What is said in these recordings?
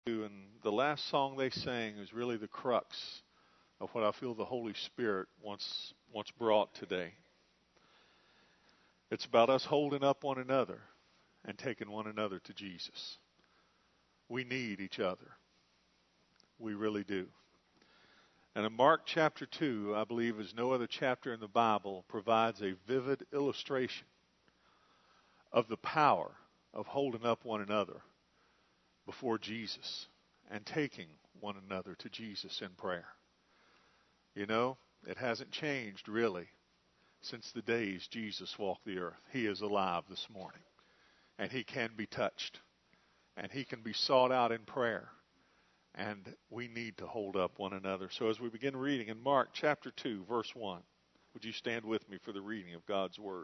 And the last song they sang is really the crux of what I feel the Holy Spirit wants brought today. It's about us holding up one another and taking one another to Jesus. We need each other. We really do. And in Mark chapter 2, I believe as no other chapter in the Bible, provides a vivid illustration of the power of holding up one another before Jesus and taking one another to Jesus in prayer. You know, it hasn't changed really since the days Jesus walked the earth. He is alive this morning, and he can be touched, and he can be sought out in prayer, and we need to hold up one another. So as we begin reading in Mark chapter 2, verse 1, would you stand with me for the reading of God's Word?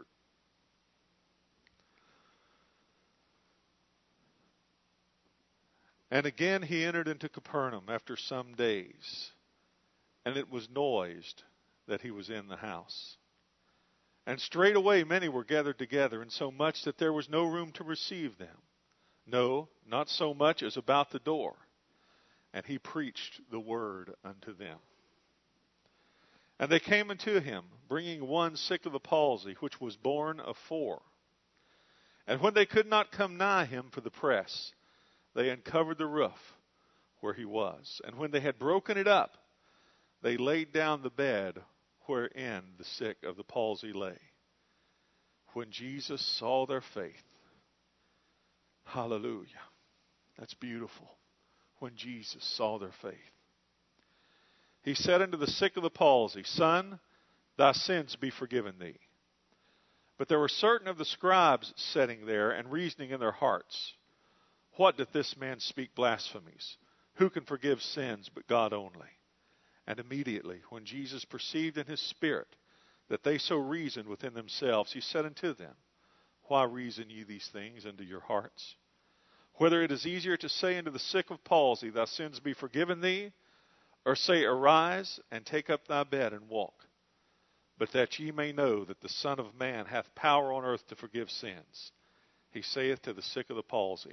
And again he entered into Capernaum after some days, and it was noised that he was in the house. And straightway many were gathered together, insomuch that there was no room to receive them. No, not so much as about the door. And he preached the word unto them. And they came unto him, bringing one sick of the palsy, which was borne of 4. And when they could not come nigh him for the press, they uncovered the roof where he was. And when they had broken it up, they laid down the bed wherein the sick of the palsy lay. When Jesus saw their faith, hallelujah, that's beautiful. When Jesus saw their faith, he said unto the sick of the palsy, Son, thy sins be forgiven thee. But there were certain of the scribes sitting there and reasoning in their hearts, What doth this man speak blasphemies? Who can forgive sins but God only? And immediately, when Jesus perceived in his spirit that they so reasoned within themselves, he said unto them, Why reason ye these things unto your hearts? Whether it is easier to say unto the sick of palsy, Thy sins be forgiven thee, or say, Arise, and take up thy bed, and walk. But that ye may know that the Son of Man hath power on earth to forgive sins, he saith to the sick of the palsy,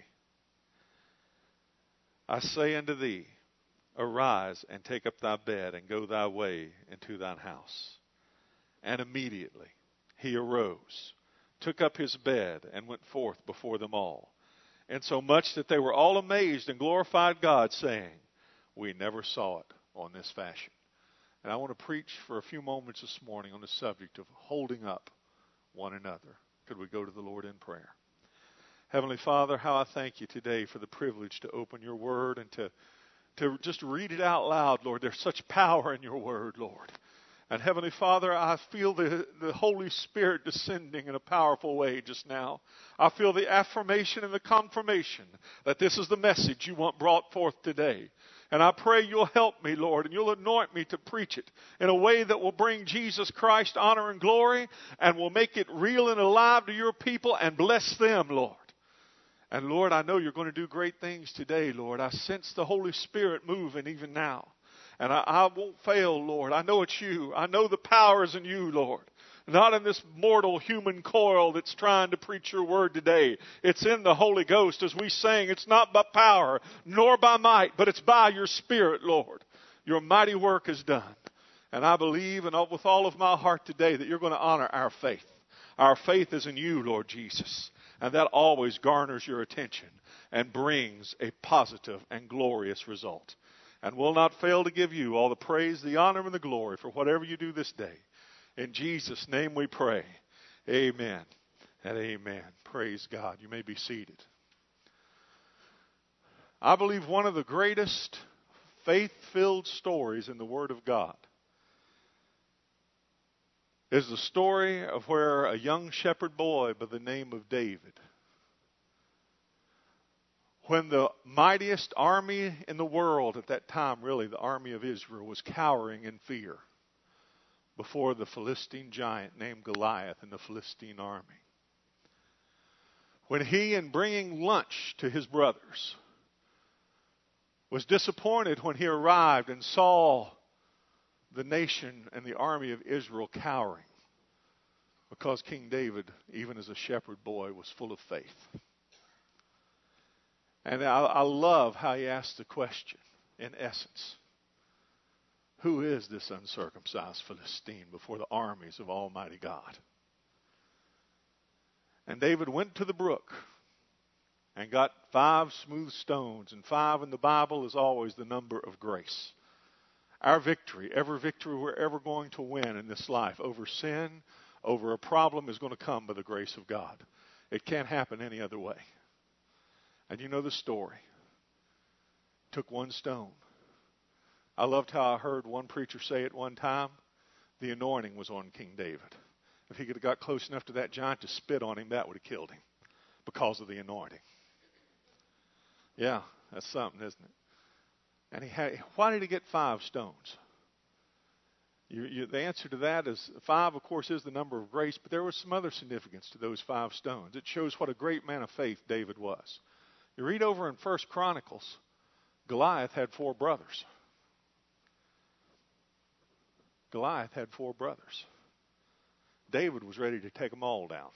I say unto thee, Arise, and take up thy bed, and go thy way into thine house. And immediately he arose, took up his bed, and went forth before them all, insomuch that they were all amazed and glorified God, saying, We never saw it on this fashion. And I want to preach for a few moments this morning on the subject of holding up one another. Could we go to the Lord in prayer? Heavenly Father, how I thank you today for the privilege to open your word and to just read it out loud, Lord. There's such power in your word, Lord. And Heavenly Father, I feel the Holy Spirit descending in a powerful way just now. I feel the affirmation and the confirmation that this is the message you want brought forth today. And I pray you'll help me, Lord, and you'll anoint me to preach it in a way that will bring Jesus Christ honor and glory and will make it real and alive to your people and bless them, Lord. And Lord, I know you're going to do great things today, Lord. I sense the Holy Spirit moving even now. And I won't fail, Lord. I know it's you. I know the power is in you, Lord. Not in this mortal human coil that's trying to preach your word today. It's in the Holy Ghost as we sing. It's not by power nor by might, but it's by your Spirit, Lord. Your mighty work is done. And I believe and with all of my heart today that you're going to honor our faith. Our faith is in you, Lord Jesus. And that always garners your attention and brings a positive and glorious result. And will not fail to give you all the praise, the honor, and the glory for whatever you do this day. In Jesus' name we pray. Amen and amen. Praise God. You may be seated. I believe one of the greatest faith-filled stories in the Word of God is the story of where a young shepherd boy by the name of David, when the mightiest army in the world at that time, really the army of Israel, was cowering in fear before the Philistine giant named Goliath and the Philistine army. When he, in bringing lunch to his brothers, was disappointed when he arrived and saw the nation and the army of Israel cowering because King David, even as a shepherd boy, was full of faith. And I love how he asked the question, in essence. Who is this uncircumcised Philistine before the armies of Almighty God? And David went to the brook and got 5 smooth stones. And 5 in the Bible is always the number of grace. Our victory, every victory we're ever going to win in this life over sin, over a problem, is going to come by the grace of God. It can't happen any other way. And you know the story. Took 1 stone. I loved how I heard one preacher say at one time, the anointing was on King David. If he could have got close enough to that giant to spit on him, that would have killed him because of the anointing. Yeah, that's something, isn't it? And why did he get 5 stones? The answer to that is 5, of course, is the number of grace, but there was some other significance to those 5 stones. It shows what a great man of faith David was. You read over in 1 Chronicles, Goliath had 4 brothers. Goliath had 4 brothers. David was ready to take them all down.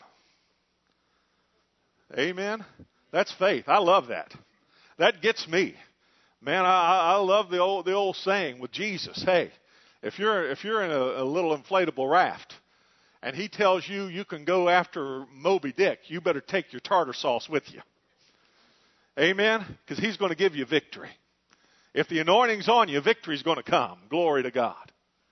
Amen? That's faith. I love that. That gets me. Man, I love the old saying with Jesus. Hey, if you're in a little inflatable raft and he tells you you can go after Moby Dick, you better take your tartar sauce with you. Amen? Because he's going to give you victory. If the anointing's on you, victory's going to come. Glory to God.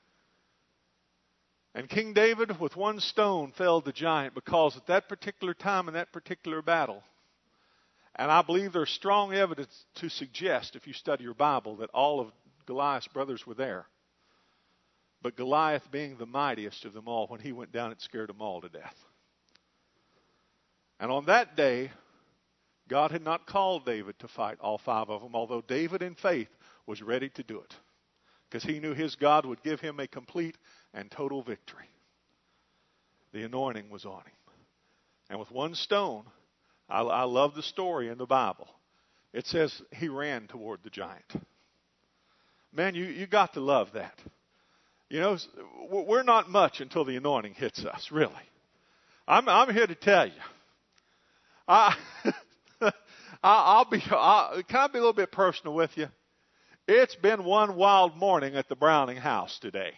And King David, with 1 stone, felled the giant because at that particular time in that particular battle, and I believe there's strong evidence to suggest, if you study your Bible, that all of Goliath's brothers were there. But Goliath, being the mightiest of them all, when he went down, it scared them all to death. And on that day, God had not called David to fight all 5 of them, although David in faith was ready to do it, because he knew his God would give him a complete and total victory. The anointing was on him. And with 1 stone, I love the story in the Bible. It says he ran toward the giant. Man, you got to love that. You know, we're not much until the anointing hits us, really. I'm here to tell you. Can I be a little bit personal with you? It's been one wild morning at the Browning house today.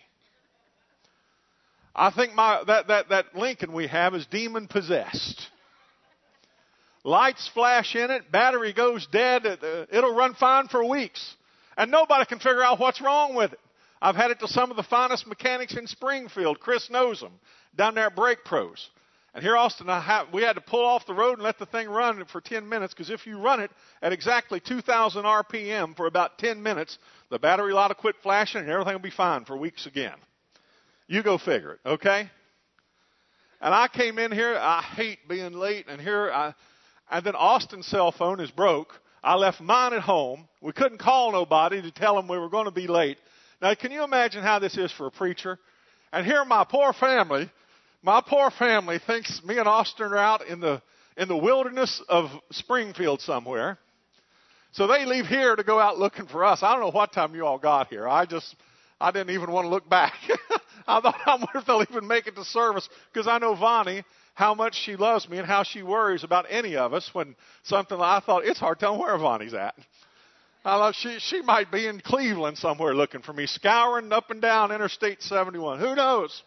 I think that Lincoln we have is demon possessed. Lights flash in it, battery goes dead, it'll run fine for weeks. And nobody can figure out what's wrong with it. I've had it to some of the finest mechanics in Springfield. Chris knows them, down there at Brake Pros. And here, Austin, we had to pull off the road and let the thing run for 10 minutes, because if you run it at exactly 2,000 RPM for about 10 minutes, the battery light will quit flashing and everything will be fine for weeks again. You go figure it, okay? And I came in here, I hate being late, and then Austin's cell phone is broke. I left mine at home. We couldn't call nobody to tell them we were going to be late. Now, can you imagine how this is for a preacher? And here my poor family thinks me and Austin are out in the wilderness of Springfield somewhere. So they leave here to go out looking for us. I don't know what time you all got here. I didn't even want to look back. I thought, I wonder if they'll even make it to service, because I know Vonnie, how much she loves me and how she worries about any of us when something, I thought, it's hard telling where Vonnie's at. I thought she might be in Cleveland somewhere looking for me, scouring up and down Interstate 71. Who knows?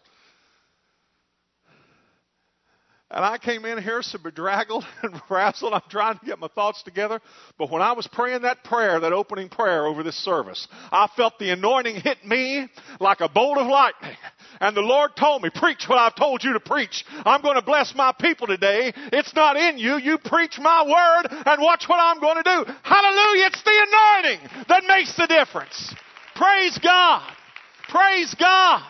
And I came in here so bedraggled and frazzled. I'm trying to get my thoughts together. But when I was praying that prayer, that opening prayer over this service, I felt the anointing hit me like a bolt of lightning. And the Lord told me, preach what I've told you to preach. I'm going to bless my people today. It's not in you. You preach my word and watch what I'm going to do. Hallelujah. It's the anointing that makes the difference. Praise God. Praise God.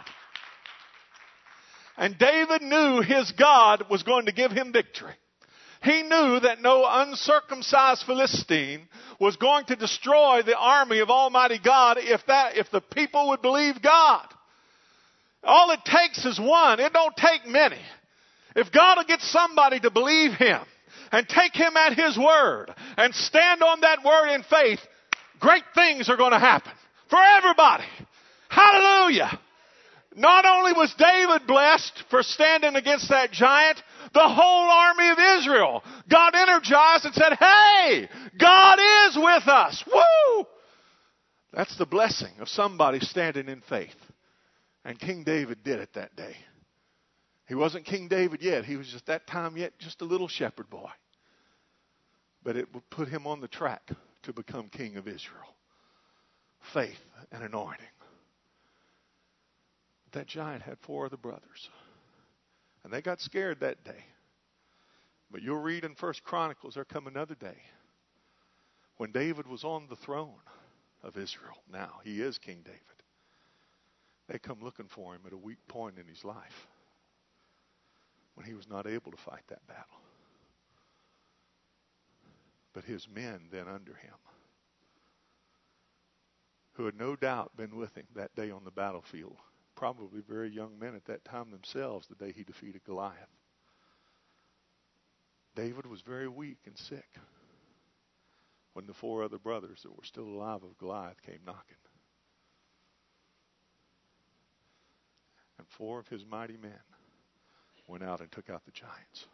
And David knew his God was going to give him victory. He knew that no uncircumcised Philistine was going to destroy the army of Almighty God if the people would believe God. All it takes is one. It don't take many. If God will get somebody to believe Him and take Him at His word and stand on that word in faith, great things are going to happen for everybody. Hallelujah. Not only was David blessed for standing against that giant, The whole army of Israel got energized and said, hey, God is with us. Woo! That's the blessing of somebody standing in faith. And King David did it that day. He wasn't King David yet. He was just that time yet just a little shepherd boy. But it would put him on the track to become king of Israel. Faith and anointing. That giant had 4 other brothers. And they got scared that day. But you'll read in 1 Chronicles, there come another day when David was on the throne of Israel. Now, he is King David. They come looking for him at a weak point in his life when he was not able to fight that battle. But his men then under him, who had no doubt been with him that day on the battlefield, probably very young men at that time themselves, the day he defeated Goliath. David was very weak and sick when the 4 other brothers that were still alive of Goliath came knocking. And 4 of his mighty men went out and took out the giants.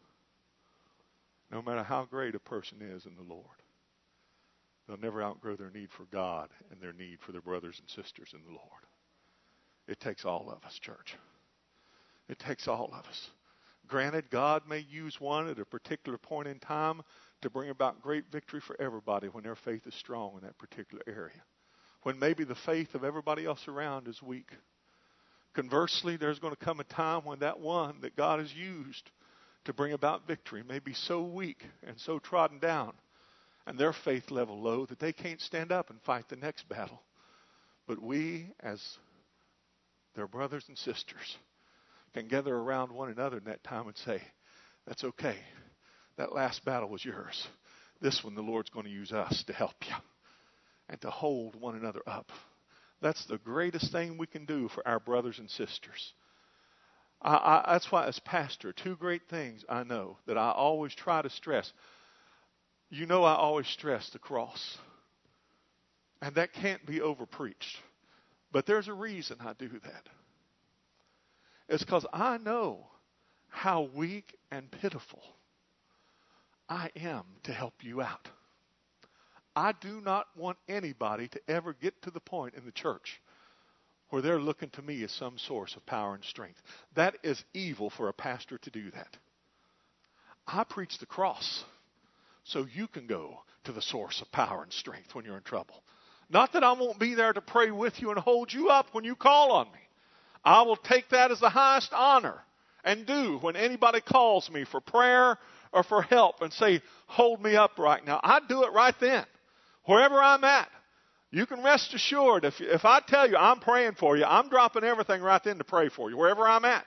No matter how great a person is in the Lord, they'll never outgrow their need for God and their need for their brothers and sisters in the Lord. It takes all of us, church. It takes all of us. Granted, God may use one at a particular point in time to bring about great victory for everybody when their faith is strong in that particular area. When maybe the faith of everybody else around is weak. Conversely, there's going to come a time when that one that God has used to bring about victory may be so weak and so trodden down and their faith level low that they can't stand up and fight the next battle. But we, as their brothers and sisters, can gather around one another in that time and say, that's okay. That last battle was yours. This one the Lord's going to use us to help you and to hold one another up. That's the greatest thing we can do for our brothers and sisters. That's why as pastor, 2 great things I know that I always try to stress. You know I always stress the cross. And that can't be overpreached. But there's a reason I do that. It's because I know how weak and pitiful I am to help you out. I do not want anybody to ever get to the point in the church where they're looking to me as some source of power and strength. That is evil for a pastor to do that. I preach the cross so you can go to the source of power and strength when you're in trouble. Not that I won't be there to pray with you and hold you up when you call on me. I will take that as the highest honor and do when anybody calls me for prayer or for help and say, hold me up right now. I do it right then, wherever I'm at. You can rest assured, if I tell you I'm praying for you, I'm dropping everything right then to pray for you, wherever I'm at.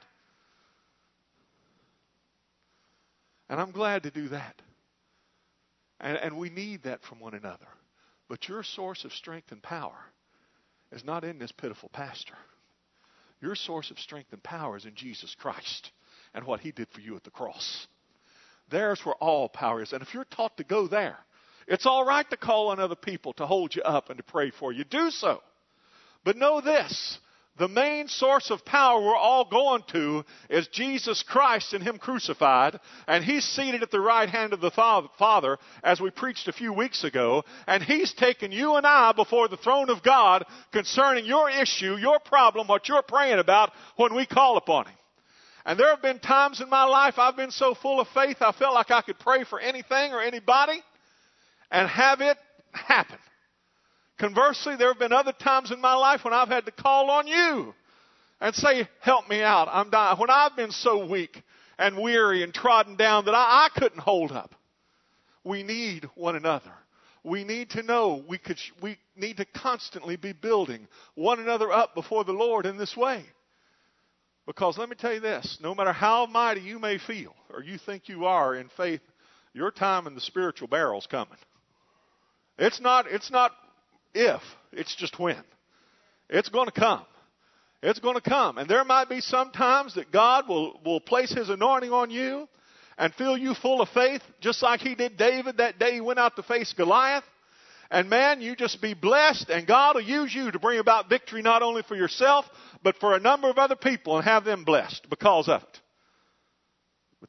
And I'm glad to do that. And we need that from one another. But your source of strength and power is not in this pitiful pastor. Your source of strength and power is in Jesus Christ and what He did for you at the cross. There's where all power is. And if you're taught to go there, it's all right to call on other people to hold you up and to pray for you. Do so. But know this. The main source of power we're all going to is Jesus Christ and Him crucified. And He's seated at the right hand of the Father, as we preached a few weeks ago. And He's taken you and I before the throne of God concerning your issue, your problem, what you're praying about when we call upon Him. And there have been times in my life I've been so full of faith I felt like I could pray for anything or anybody and have it happen. Conversely, there have been other times in my life when I've had to call on you and say, help me out. I'm dying. When I've been so weak and weary and trodden down that I couldn't hold up. We need one another. We need to know we need to constantly be building one another up before the Lord in this way. Because let me tell you this, no matter how mighty you may feel or you think you are in faith, your time in the spiritual barrel's coming. It's not if, it's just when. It's going to come. It's going to come. And there might be some times that God will place His anointing on you and fill you full of faith, just like He did David that day he went out to face Goliath. And man, you just be blessed, and God will use you to bring about victory not only for yourself, but for a number of other people and have them blessed because of it. But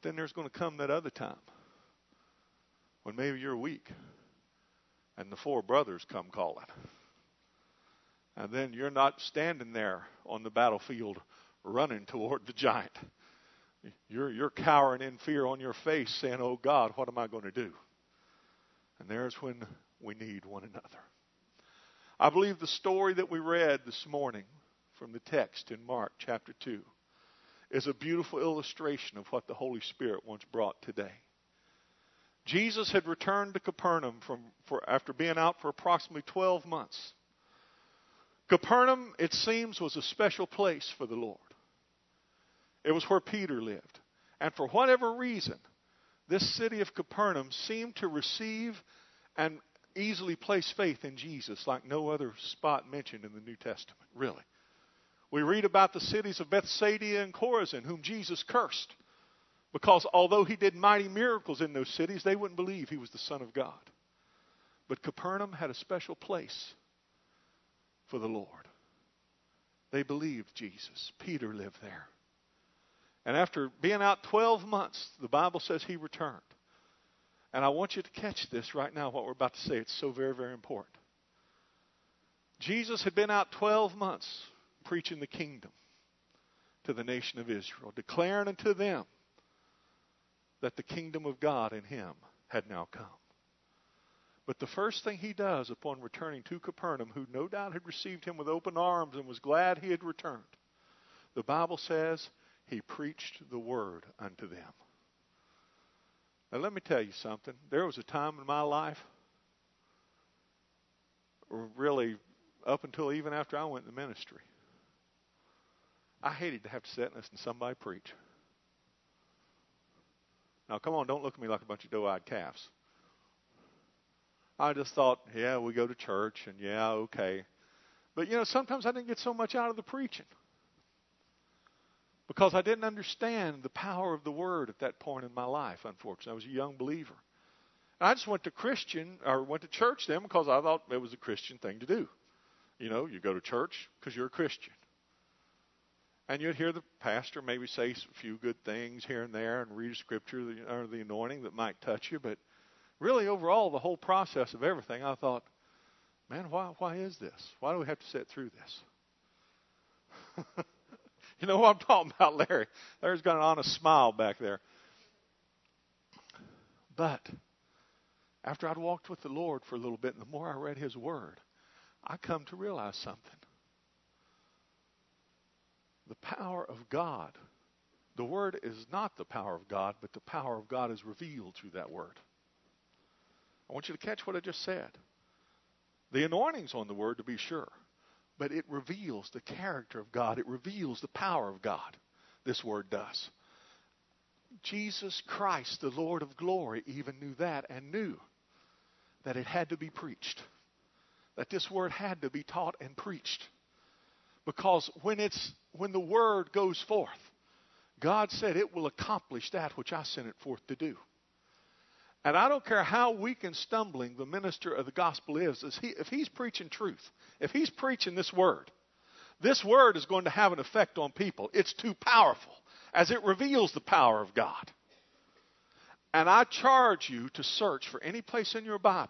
then there's going to come that other time when maybe you're weak and the 4 brothers come calling. And then you're not standing there on the battlefield running toward the giant. You're cowering in fear on your face saying, oh God, what am I going to do? And there's when we need one another. I believe the story that we read this morning from the text in Mark chapter 2 is a beautiful illustration of what the Holy Spirit once brought today. Jesus had returned to Capernaum after being out for approximately 12 months. Capernaum, it seems, was a special place for the Lord. It was where Peter lived. And for whatever reason, this city of Capernaum seemed to receive and easily place faith in Jesus like no other spot mentioned in the New Testament, really. We read about the cities of Bethsaida and Chorazin, whom Jesus cursed, because although he did mighty miracles in those cities, they wouldn't believe he was the Son of God. But Capernaum had a special place for the Lord. They believed Jesus. Peter lived there. And after being out 12 months, the Bible says he returned. And I want you to catch this right now, what we're about to say. It's so very, very important. Jesus had been out 12 months preaching the kingdom to the nation of Israel, declaring unto them that the kingdom of God in him had now come. But the first thing he does upon returning to Capernaum, who no doubt had received him with open arms and was glad he had returned, the Bible says he preached the word unto them. Now let me tell you something. There was a time in my life, really up until even after I went in the ministry, I hated to have to sit and listen to somebody preach. Now come on, don't look at me like a bunch of doe-eyed calves. I just thought, yeah, we go to church, and yeah, okay. But, sometimes I didn't get so much out of the preaching because I didn't understand the power of the Word at that point in my life, unfortunately. I was a young believer. And I just went to church then because I thought it was a Christian thing to do. You go to church because you're a Christian. And you'd hear the pastor maybe say a few good things here and there and read a scripture or the anointing that might touch you, but really, overall, the whole process of everything, I thought, man, why is this? Why do we have to sit through this? You know what I'm talking about, Larry? Larry's got an honest smile back there. But after I'd walked with the Lord for a little bit, and the more I read his word, I come to realize something. The power of God. The word is not the power of God, but the power of God is revealed through that word. I want you to catch what I just said. The anointing's on the word, to be sure, but it reveals the character of God. It reveals the power of God. This word does. Jesus Christ, the Lord of glory, even knew that and knew that it had to be preached, that this word had to be taught and preached. Because when the word goes forth, God said it will accomplish that which I sent it forth to do. And I don't care how weak and stumbling the minister of the gospel is, if he's preaching truth, if he's preaching this word is going to have an effect on people. It's too powerful as it reveals the power of God. And I charge you to search for any place in your Bible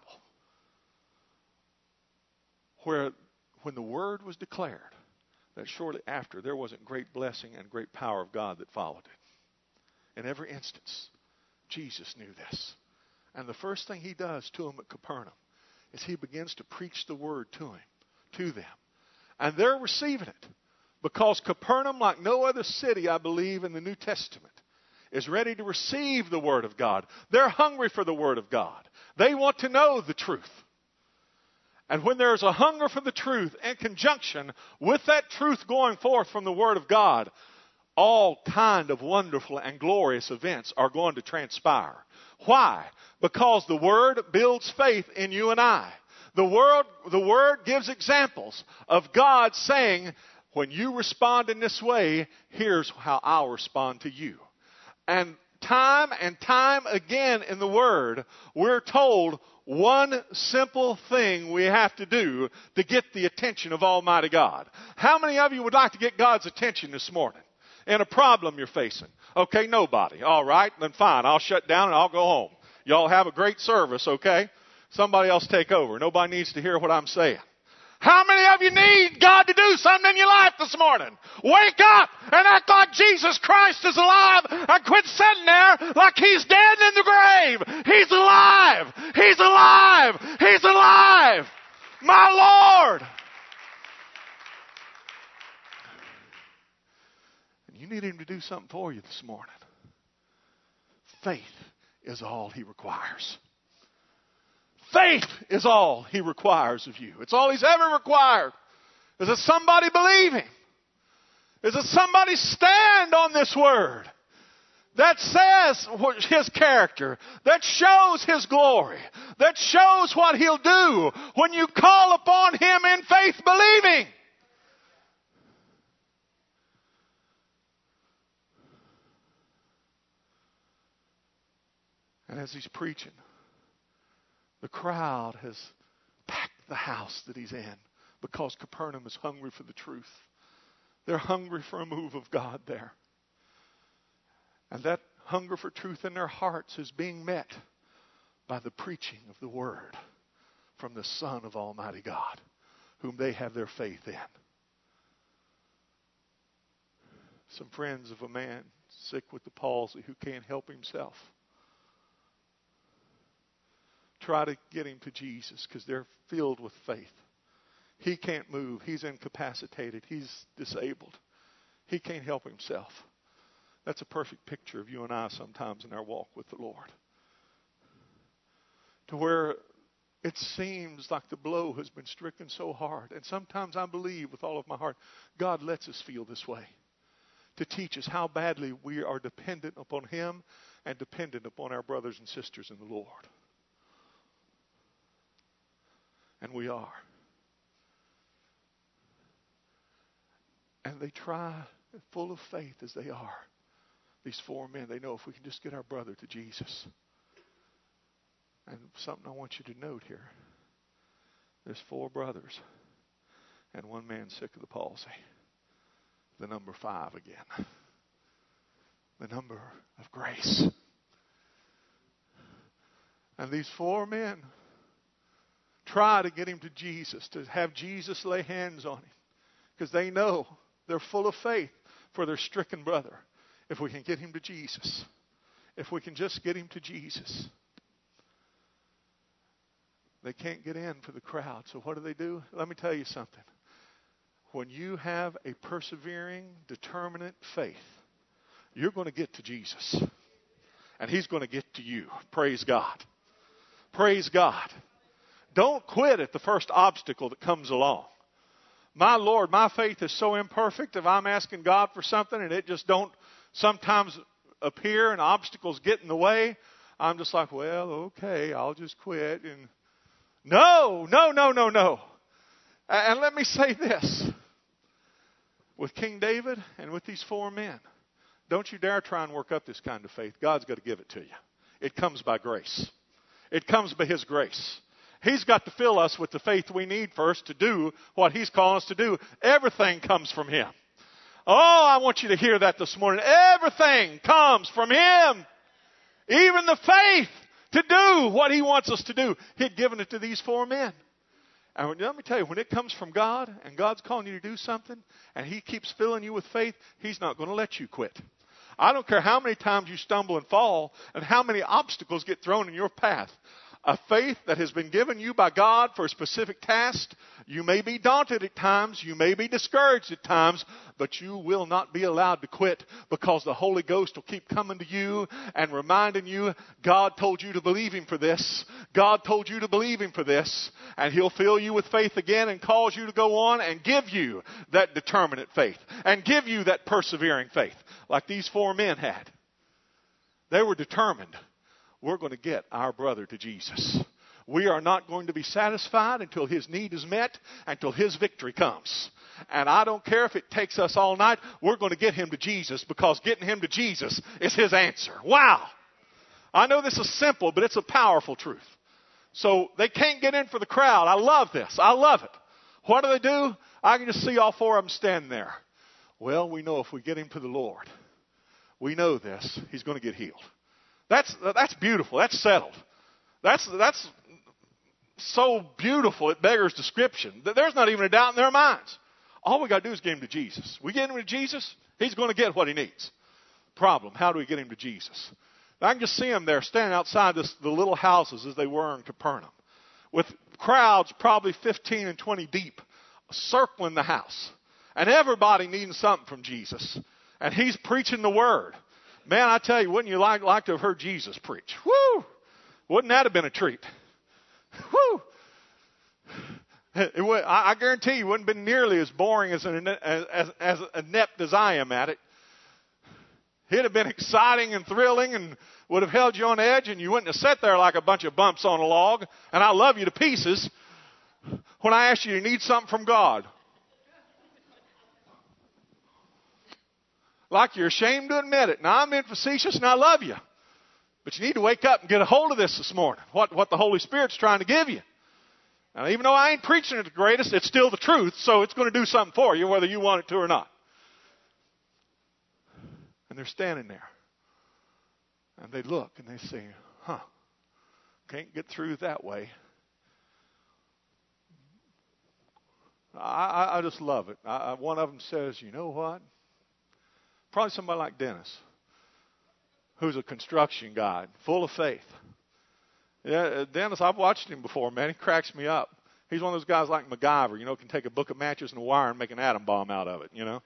where when the word was declared, that shortly after there wasn't great blessing and great power of God that followed it. In every instance, Jesus knew this. And the first thing he does to them at Capernaum is he begins to preach the word to them. And they're receiving it because Capernaum, like no other city, I believe, in the New Testament, is ready to receive the word of God. They're hungry for the word of God. They want to know the truth. And when there's a hunger for the truth in conjunction with that truth going forth from the word of God, all kind of wonderful and glorious events are going to transpire. Why? Because the word builds faith in you and I. The word gives examples of God saying, when you respond in this way, here's how I'll respond to you. And time again in the word, we're told one simple thing we have to do to get the attention of Almighty God. How many of you would like to get God's attention this morning? in a problem you're facing? Okay, nobody. All right, then fine. I'll shut down and I'll go home. Y'all have a great service, okay? Somebody else take over. Nobody needs to hear what I'm saying. How many of you need God to do something in your life this morning? Wake up and act like Jesus Christ is alive and quit sitting there like He's dead in the grave. He's alive. He's alive. He's alive. My Lord. And you need Him to do something for you this morning. Faith is all He requires. Faith is all He requires of you. It's all He's ever required. Is that somebody believing? Is that somebody stand on this word that says His character, that shows His glory, that shows what He'll do when you call upon Him in faith believing? And as He's preaching, the crowd has packed the house that He's in because Capernaum is hungry for the truth. They're hungry for a move of God there. And that hunger for truth in their hearts is being met by the preaching of the Word from the Son of Almighty God, whom they have their faith in. Some friends of a man sick with the palsy who can't help himself try to get him to Jesus because they're filled with faith. He can't move. He's incapacitated. He's disabled. He can't help himself. That's a perfect picture of you and I sometimes in our walk with the Lord. To where it seems like the blow has been stricken so hard. And sometimes I believe with all of my heart, God lets us feel this way to teach us how badly we are dependent upon Him and dependent upon our brothers and sisters in the Lord. And we are. And they try, full of faith as they are, these four men, they know if we can just get our brother to Jesus. And something I want you to note here. There's four brothers and one man sick of the palsy. The number 5 again. The number of grace. And these four men try to get him to Jesus, to have Jesus lay hands on him. Because they know they're full of faith for their stricken brother. If we can get him to Jesus. If we can just get him to Jesus. They can't get in for the crowd. So what do? Let me tell you something. When you have a persevering, determinate faith, you're going to get to Jesus. And He's going to get to you. Praise God. Praise God. Don't quit at the first obstacle that comes along. My Lord, my faith is so imperfect. If I'm asking God for something and it just don't sometimes appear and obstacles get in the way, I'm just like, well, okay, I'll just quit. And no. And let me say this. With King David and with these four men, don't you dare try and work up this kind of faith. God's got to give it to you. It comes by grace. It comes by His grace. He's got to fill us with the faith we need first to do what He's calling us to do. Everything comes from Him. Oh, I want you to hear that this morning. Everything comes from Him. Even the faith to do what He wants us to do. He'd given it to these four men. And let me tell you, when it comes from God and God's calling you to do something and He keeps filling you with faith, He's not going to let you quit. I don't care how many times you stumble and fall and how many obstacles get thrown in your path. A faith that has been given you by God for a specific task. You may be daunted at times. You may be discouraged at times. But you will not be allowed to quit because the Holy Ghost will keep coming to you and reminding you, God told you to believe Him for this. God told you to believe Him for this. And He'll fill you with faith again and cause you to go on and give you that determinate faith. And give you that persevering faith like these four men had. They were determined. We're going to get our brother to Jesus. We are not going to be satisfied until his need is met, until his victory comes. And I don't care if it takes us all night, we're going to get him to Jesus because getting him to Jesus is His answer. Wow! I know this is simple, but it's a powerful truth. So they can't get in for the crowd. I love this. I love it. What do? I can just see all four of them standing there. Well, we know if we get him to the Lord, we know this, he's going to get healed. That's beautiful. That's settled. That's so beautiful it beggars description. There's not even a doubt in their minds. All we got to do is get him to Jesus. We get him to Jesus, he's going to get what he needs. Problem, how do we get him to Jesus? I can just see him there standing outside the little houses as they were in Capernaum, with crowds probably 15 and 20 deep circling the house. And everybody needing something from Jesus. And he's preaching the word. Man, I tell you, wouldn't you like to have heard Jesus preach? Woo! Wouldn't that have been a treat? Woo! I guarantee you it wouldn't have been nearly as boring as inept as I am at it. It'd have been exciting and thrilling and would have held you on edge, and you wouldn't have sat there like a bunch of bumps on a log. And I love you to pieces when I ask you to need something from God. Like you're ashamed to admit it. Now, I'm being facetious and I love you. But you need to wake up and get a hold of this morning, what the Holy Spirit's trying to give you. Now, even though I ain't preaching it the greatest, it's still the truth, so it's going to do something for you, whether you want it to or not. And they're standing there. And they look and they say, can't get through that way. I just love it. One of them says, you know what? Probably somebody like Dennis, who's a construction guy, full of faith. Yeah, Dennis, I've watched him before, man. He cracks me up. He's one of those guys like MacGyver, can take a book of matches and a wire and make an atom bomb out of it, And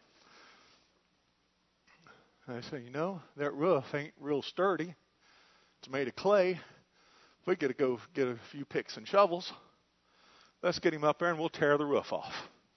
I say, that roof ain't real sturdy. It's made of clay. If we got to go get a few picks and shovels, let's get him up there and we'll tear the roof off.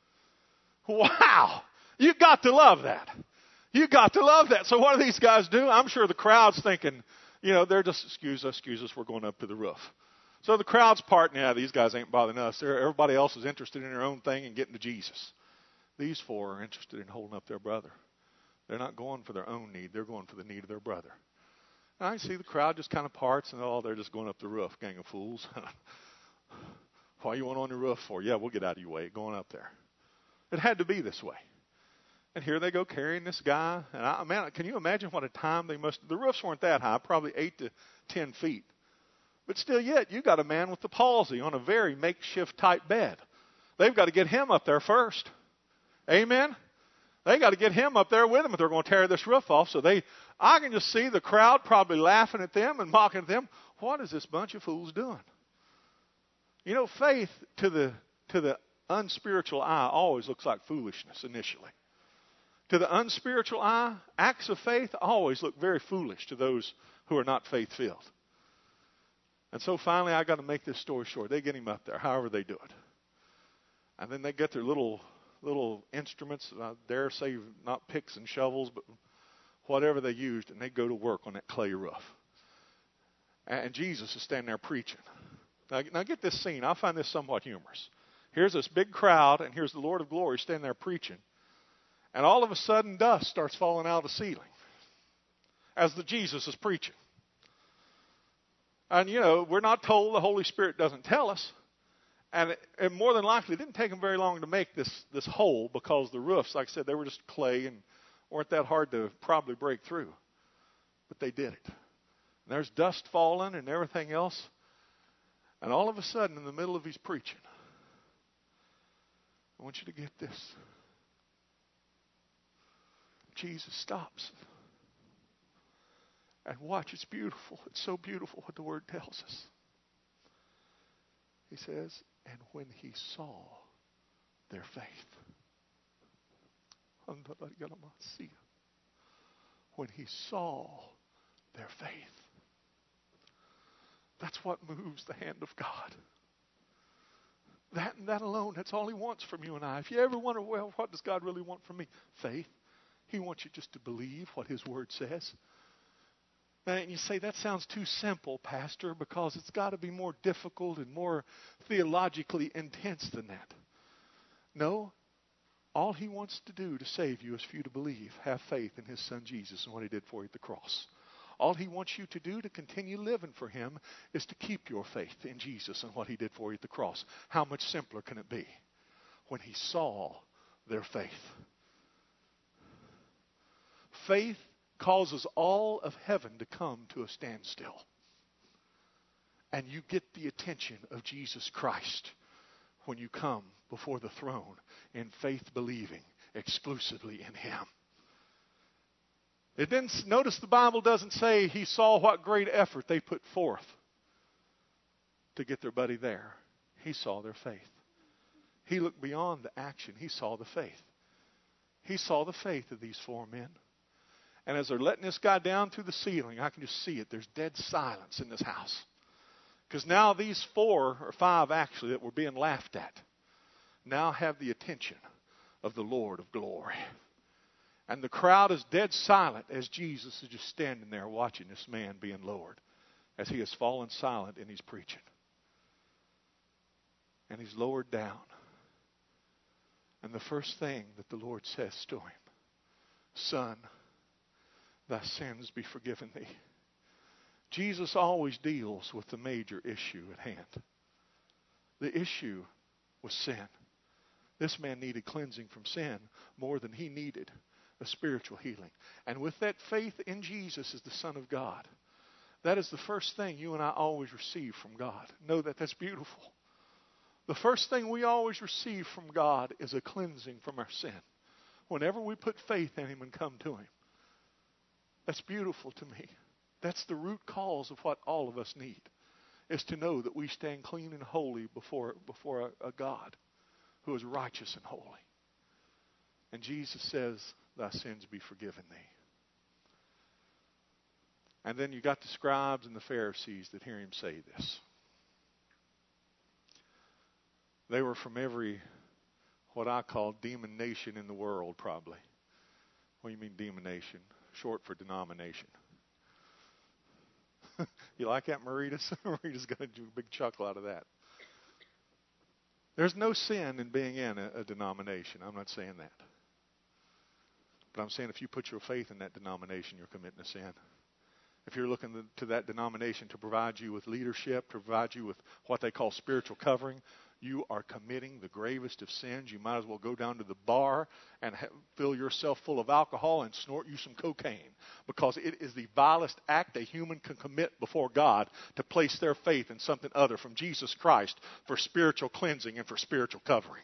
Wow! You got to love that. You got to love that. So what do these guys do? I'm sure the crowd's thinking, they're just, excuse us, we're going up to the roof. So the crowd's parting, these guys ain't bothering us. Everybody else is interested in their own thing and getting to Jesus. These four are interested in holding up their brother. They're not going for their own need. They're going for the need of their brother. And I see the crowd just kind of parts and, they're just going up the roof, gang of fools. Why you want on the roof for? Yeah, we'll get out of your way, going up there. It had to be this way. And here they go carrying this guy. And man, can you imagine what a time they must... The roofs weren't that high, probably 8 to 10 feet. But still yet, you got a man with the palsy on a very makeshift type bed. They've got to get him up there first. Amen? They got to get him up there with them if they're going to tear this roof off. So I can just see the crowd probably laughing at them and mocking at them. What is this bunch of fools doing? Faith to the unspiritual eye always looks like foolishness initially. To the unspiritual eye, acts of faith always look very foolish to those who are not faith-filled. And so finally, I got to make this story short. They get him up there, however they do it. And then they get their little instruments, I dare say not picks and shovels, but whatever they used, and they go to work on that clay roof. And Jesus is standing there preaching. Now get this scene. I find this somewhat humorous. Here's this big crowd, and here's the Lord of Glory standing there preaching. And all of a sudden, dust starts falling out of the ceiling as Jesus is preaching. And, we're not told. The Holy Spirit doesn't tell us. And more than likely, it didn't take them very long to make this hole because the roofs, like I said, they were just clay and weren't that hard to probably break through. But they did it. And there's dust falling and everything else. And all of a sudden, in the middle of his preaching, I want you to get this. Jesus stops. And watch, it's beautiful. It's so beautiful what the Word tells us. He says, and when he saw their faith. When he saw their faith. That's what moves the hand of God. That and that alone, that's all he wants from you and I. If you ever wonder, well, what does God really want from me? Faith. He wants you just to believe what his word says. And you say, that sounds too simple, Pastor, because it's got to be more difficult and more theologically intense than that. No. All he wants to do to save you is for you to believe, have faith in his son Jesus and what he did for you at the cross. All he wants you to do to continue living for him is to keep your faith in Jesus and what he did for you at the cross. How much simpler can it be? When he saw their faith. Faith causes all of heaven to come to a standstill. And you get the attention of Jesus Christ when you come before the throne in faith believing exclusively in Him. Notice the Bible doesn't say He saw what great effort they put forth to get their buddy there. He saw their faith. He looked beyond the action. He saw the faith. He saw the faith of these four men. And as they're letting this guy down through the ceiling, I can just see it. There's dead silence in this house. Because now these 4 or 5 actually that were being laughed at now have the attention of the Lord of glory. And the crowd is dead silent as Jesus is just standing there watching this man being lowered as he has fallen silent and he's preaching. And he's lowered down. And the first thing that the Lord says to him, "Son, thy sins be forgiven thee." Jesus always deals with the major issue at hand. The issue was sin. This man needed cleansing from sin more than he needed a spiritual healing. And with that faith in Jesus as the Son of God, that is the first thing you and I always receive from God. Know that that's beautiful. The first thing we always receive from God is a cleansing from our sin. Whenever we put faith in Him and come to Him. That's beautiful to me. That's the root cause of what all of us need, is to know that we stand clean and holy before a God who is righteous and holy. And Jesus says, "Thy sins be forgiven thee." And then you got the scribes and the Pharisees that hear Him say this. They were from every, what I call, demon nation in the world, probably. What do you mean demon nation? Short for denomination. You like that, Maritas? Maritas going to do a big chuckle out of that. There's no sin in being in a denomination. I'm not saying that. But I'm saying if you put your faith in that denomination, you're committing a sin. If you're looking to that denomination to provide you with leadership, to provide you with what they call spiritual covering, you are committing the gravest of sins. You might as well go down to the bar and fill yourself full of alcohol and snort you some cocaine, because it is the vilest act a human can commit before God to place their faith in something other from Jesus Christ for spiritual cleansing and for spiritual covering.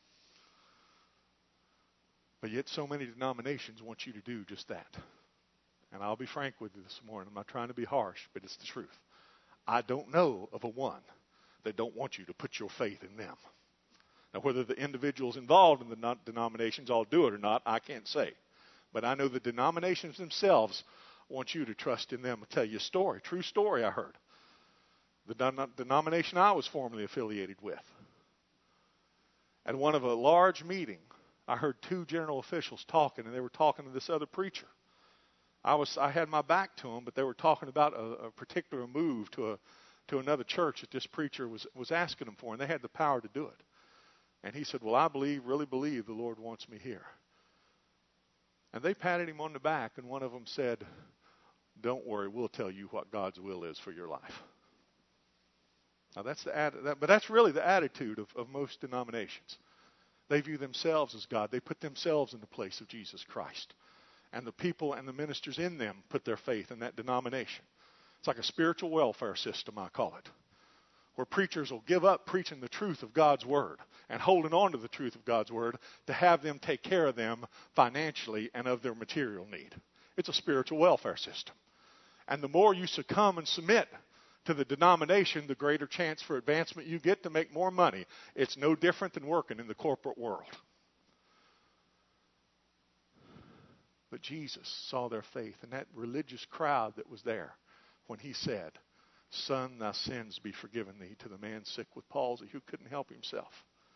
But yet so many denominations want you to do just that. And I'll be frank with you this morning. I'm not trying to be harsh, but it's the truth. I don't know of a one that don't want you to put your faith in them. Now, whether the individuals involved in the denominations all do it or not, I can't say. But I know the denominations themselves want you to trust in them. I'll tell you a story, true story I heard. The denomination I was formerly affiliated with. At one of a large meeting, I heard 2 general officials talking, and they were talking to this other preacher. I had my back to them, but they were talking about a particular move to another church that this preacher was asking them for, and they had the power to do it. And he said, "Well, I really believe the Lord wants me here." And they patted him on the back, and one of them said, "Don't worry, we'll tell you what God's will is for your life." Now but that's really the attitude of most denominations. They view themselves as God. They put themselves in the place of Jesus Christ. And the people and the ministers in them put their faith in that denomination. It's like a spiritual welfare system, I call it, where preachers will give up preaching the truth of God's Word and holding on to the truth of God's Word to have them take care of them financially and of their material need. It's a spiritual welfare system. And the more you succumb and submit to the denomination, the greater chance for advancement you get to make more money. It's no different than working in the corporate world. But Jesus saw their faith, and that religious crowd that was there when He said, "Son, thy sins be forgiven thee," to the man sick with palsy who couldn't help himself.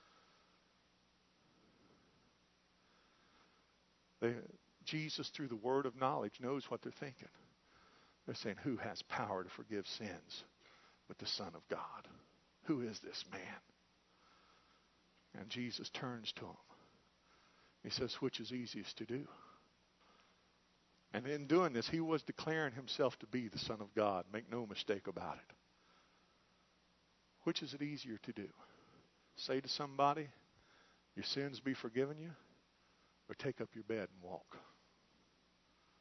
Jesus, through the word of knowledge, knows what they're thinking. They're saying, "Who has power to forgive sins but the Son of God? Who is this man?" And Jesus turns to him. He says, "Which is easiest to do?" And in doing this, He was declaring Himself to be the Son of God. Make no mistake about it. Which is it easier to do? Say to somebody, "Your sins be forgiven you," or take up your bed and walk?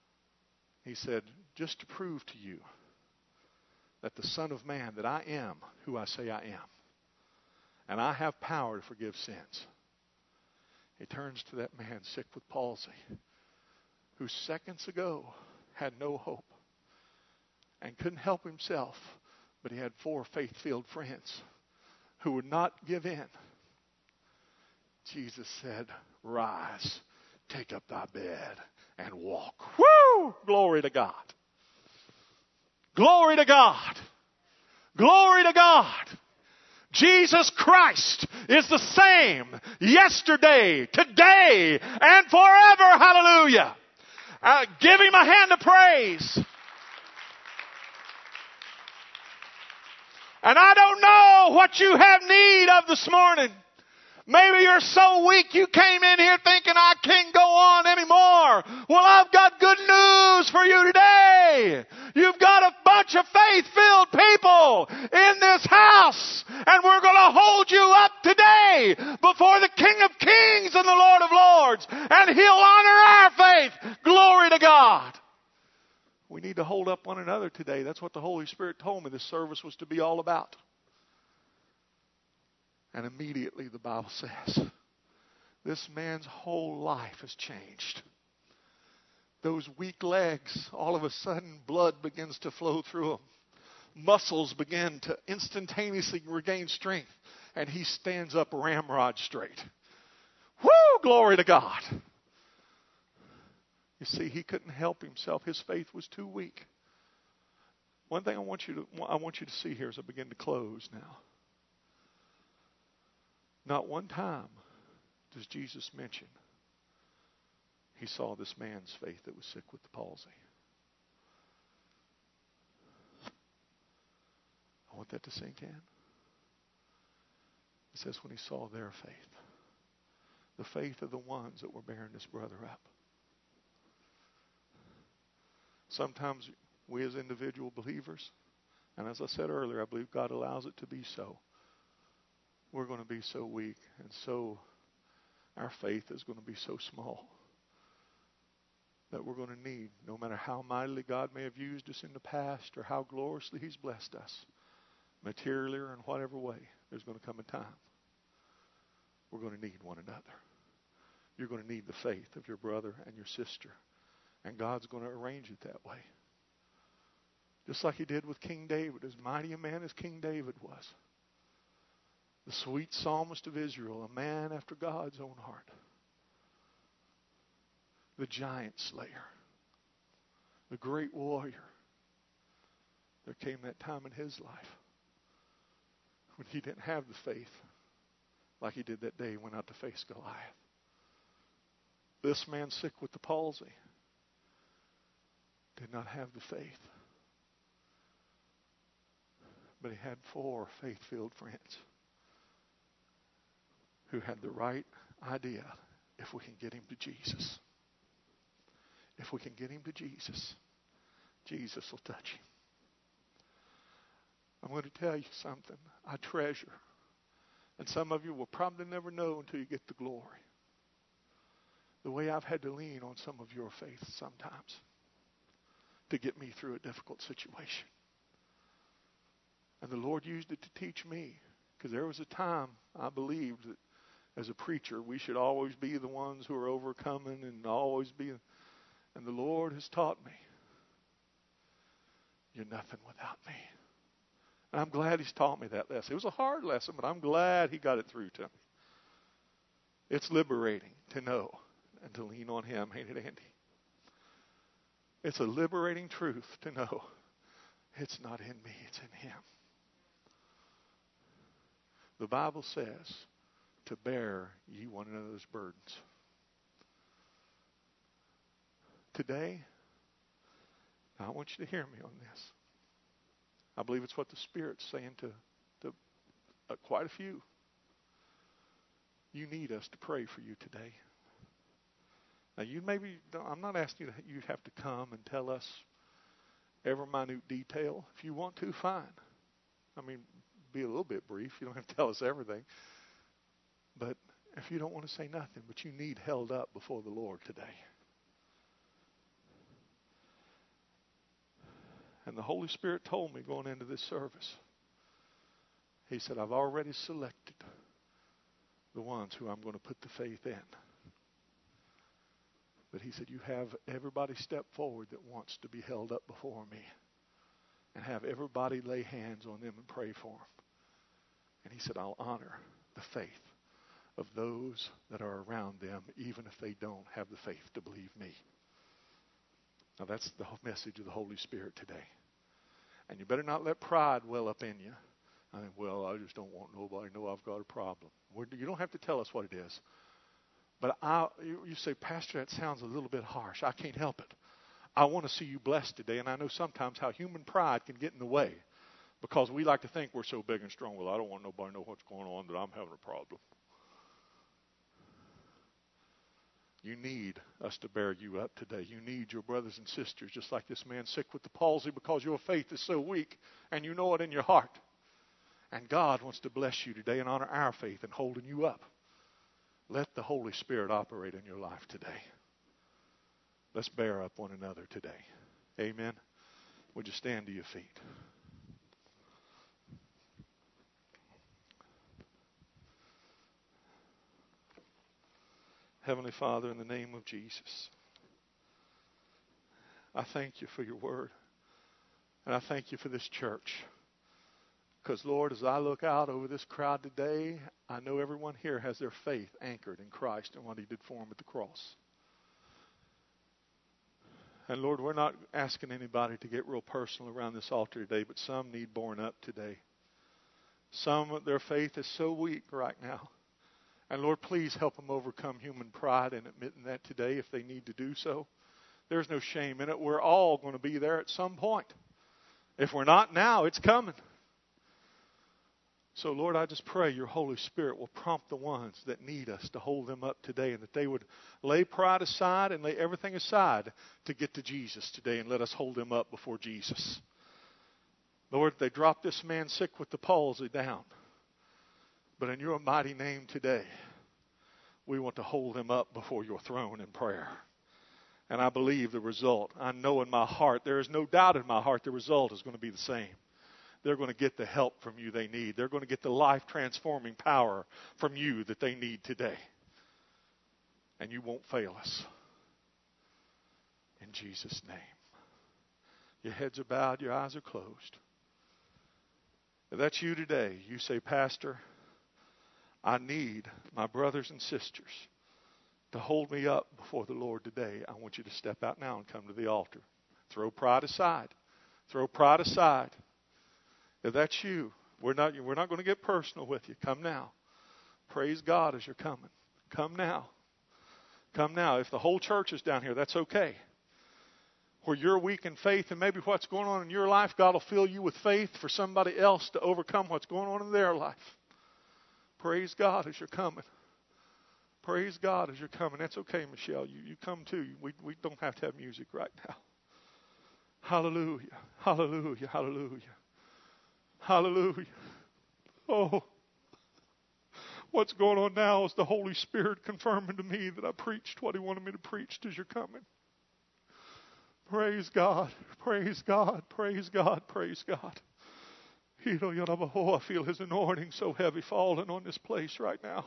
He said, just to prove to you that the Son of Man, that I am who I say I am, and I have power to forgive sins. He turns to that man sick with palsy, who seconds ago had no hope and couldn't help himself, but he had 4 faith-filled friends who would not give in. Jesus said, rise, take up thy bed, and walk. Woo! Glory to God. Glory to God. Glory to God. Jesus Christ is the same yesterday, today, and forever. Hallelujah. Give him a hand of praise. And I don't know what you have need of this morning. Maybe you're so weak you came in here thinking I can't go on anymore. Well, I've got good news for you today. You've got a bunch of faith-filled people in this house, and we're going to hold you up today before the King of Kings and the Lord of Lords, and He'll honor our faith. Glory to God. We need to hold up one another today. That's what the Holy Spirit told me this service was to be all about. And immediately the Bible says, this man's whole life has changed. Those weak legs, all of a sudden blood begins to flow through them. Muscles begin to instantaneously regain strength. And he stands up ramrod straight. Woo! Glory to God. You see, he couldn't help himself. His faith was too weak. One thing I want you to see here as I begin to close now. Not one time does Jesus mention he saw this man's faith that was sick with the palsy. I want that to sink in. It says when he saw their faith, the faith of the ones that were bearing this brother up. Sometimes we as individual believers, and as I said earlier, I believe God allows it to be so. We're going to be so weak, and so our faith is going to be so small that we're going to need, no matter how mightily God may have used us in the past or how gloriously He's blessed us, materially or in whatever way, there's going to come a time we're going to need one another. You're going to need the faith of your brother and your sister, and God's going to arrange it that way. Just like He did with King David, as mighty a man as King David was. The sweet psalmist of Israel, a man after God's own heart. The giant slayer. The great warrior. There came that time in his life when he didn't have the faith like he did that day he went out to face Goliath. This man sick with the palsy did not have the faith. But he had 4 faith-filled friends who had the right idea. If we can get him to Jesus. If we can get him to Jesus, Jesus will touch him. I'm going to tell you something I treasure. And some of you will probably never know until you get the glory. The way I've had to lean on some of your faith sometimes to get me through a difficult situation. And the Lord used it to teach me. Because there was a time I believed that as a preacher, we should always be the ones who are overcoming and always be. And the Lord has taught me, you're nothing without me. And I'm glad He's taught me that lesson. It was a hard lesson, but I'm glad He got it through to me. It's liberating to know and to lean on Him, ain't it, Andy? It's a liberating truth to know it's not in me, it's in Him. The Bible says to bear ye one another's burdens. Today, I want you to hear me on this. I believe it's what the Spirit's saying to quite a few. You need us to pray for you today. Now, I'm not asking you to have to come and tell us every minute detail. If you want to, fine. I mean, be a little bit brief. You don't have to tell us everything. But if you don't want to say nothing, but you need held up before the Lord today. And the Holy Spirit told me going into this service, He said, I've already selected the ones who I'm going to put the faith in. But He said, you have everybody step forward that wants to be held up before me. And have everybody lay hands on them and pray for them. And He said, I'll honor the faith of those that are around them, even if they don't have the faith to believe me. Now that's the message of the Holy Spirit today. And you better not let pride well up in you. I think, well, I just don't want nobody to know I've got a problem. You don't have to tell us what it is. But you say, Pastor, that sounds a little bit harsh. I can't help it. I want to see you blessed today. And I know sometimes how human pride can get in the way. Because we like to think we're so big and strong. Well, I don't want nobody to know what's going on, that I'm having a problem. You need us to bear you up today. You need your brothers and sisters, just like this man sick with the palsy, because your faith is so weak and you know it in your heart. And God wants to bless you today and honor our faith in holding you up. Let the Holy Spirit operate in your life today. Let's bear up one another today. Amen. Would you stand to your feet? Heavenly Father, in the name of Jesus, I thank you for your word. And I thank you for this church. Because, Lord, as I look out over this crowd today, I know everyone here has their faith anchored in Christ and what He did for them at the cross. And, Lord, we're not asking anybody to get real personal around this altar today, but some need borne up today. Some, their faith is so weak right now. And, Lord, please help them overcome human pride in admitting that today if they need to do so. There's no shame in it. We're all going to be there at some point. If we're not now, it's coming. So, Lord, I just pray your Holy Spirit will prompt the ones that need us to hold them up today, and that they would lay pride aside and lay everything aside to get to Jesus today and let us hold them up before Jesus. Lord, they dropped this man sick with the palsy down. But in your mighty name today, we want to hold them up before your throne in prayer. And I believe the result. I know in my heart, there is no doubt in my heart, the result is going to be the same. They're going to get the help from you they need. They're going to get the life-transforming power from you that they need today. And you won't fail us. In Jesus' name. Your heads are bowed, your eyes are closed. If that's you today, you say, Pastor, I need my brothers and sisters to hold me up before the Lord today. I want you to step out now and come to the altar. Throw pride aside. Throw pride aside. If that's you, we're not going to get personal with you. Come now. Praise God as you're coming. Come now. Come now. If the whole church is down here, that's okay. Where you're weak in faith and maybe what's going on in your life, God will fill you with faith for somebody else to overcome what's going on in their life. Praise God as you're coming. Praise God as you're coming. That's okay, Michelle. You come too. We don't have to have music right now. Hallelujah. Hallelujah. Hallelujah. Hallelujah. Oh, what's going on now is the Holy Spirit confirming to me that I preached what He wanted me to preach as you're coming. Praise God. Praise God. Praise God. Praise God. Oh, I feel His anointing so heavy falling on this place right now.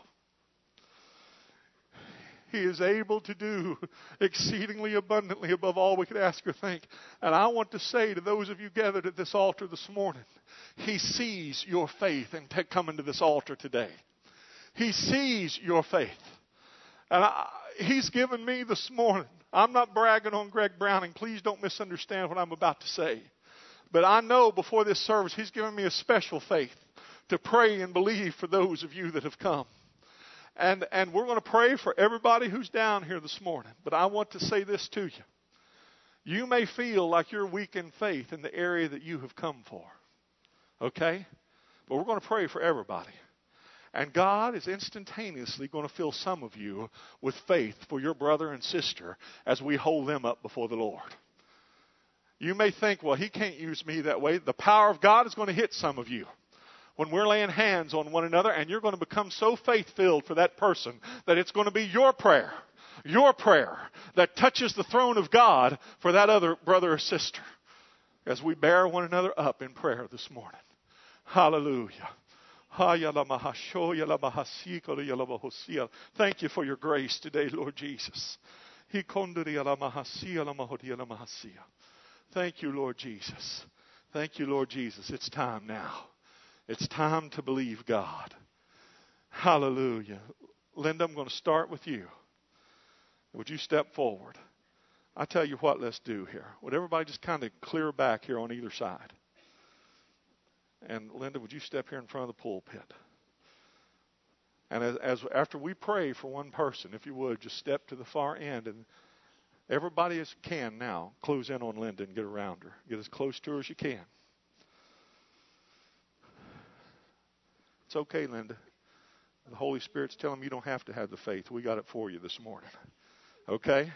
He is able to do exceedingly abundantly above all we could ask or think. And I want to say to those of you gathered at this altar this morning, He sees your faith in coming to this altar today. He sees your faith. And He's given me this morning. I'm not bragging on Greg Browning. Please don't misunderstand what I'm about to say. But I know before this service, He's given me a special faith to pray and believe for those of you that have come. And we're going to pray for everybody who's down here this morning. But I want to say this to you. You may feel like you're weak in faith in the area that you have come for. Okay? But we're going to pray for everybody. And God is instantaneously going to fill some of you with faith for your brother and sister as we hold them up before the Lord. You may think, well, He can't use me that way. The power of God is going to hit some of you when we're laying hands on one another, and you're going to become so faith-filled for that person that it's going to be your prayer that touches the throne of God for that other brother or sister. as we bear one another up in prayer this morning. Hallelujah. Thank you for your grace today, Lord Jesus. Thank you, Lord Jesus. Thank you, Lord Jesus. It's time now. It's time to believe God. Hallelujah. Linda, I'm going to start with you. Would you step forward? I tell you what, let's do here. Would everybody just kind of clear back here on either side? And Linda, would you step here in front of the pulpit? And as after we pray for one person, if you would, just step to the far end, and everybody as can now close in on Linda and get around her. Get as close to her as you can. It's okay, Linda. The Holy Spirit's telling me you don't have to have the faith. We got it for you this morning. Okay?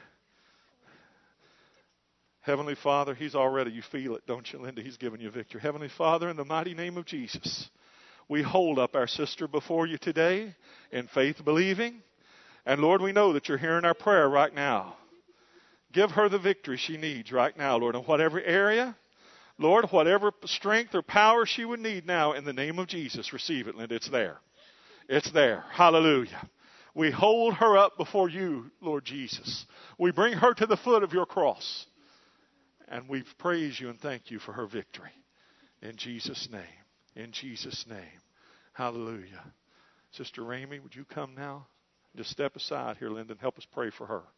Heavenly Father, He's already, you feel it, don't you, Linda? He's given you victory. Heavenly Father, in the mighty name of Jesus, we hold up our sister before you today in faith believing. And Lord, we know that you're hearing our prayer right now. Give her the victory she needs right now, Lord, in whatever area. Lord, whatever strength or power she would need now, in the name of Jesus, receive it, Linda. It's there. It's there. Hallelujah. We hold her up before you, Lord Jesus. We bring her to the foot of your cross. And we praise you and thank you for her victory. In Jesus' name. In Jesus' name. Hallelujah. Sister Ramey, would you come now? Just step aside here, Linda, and help us pray for her.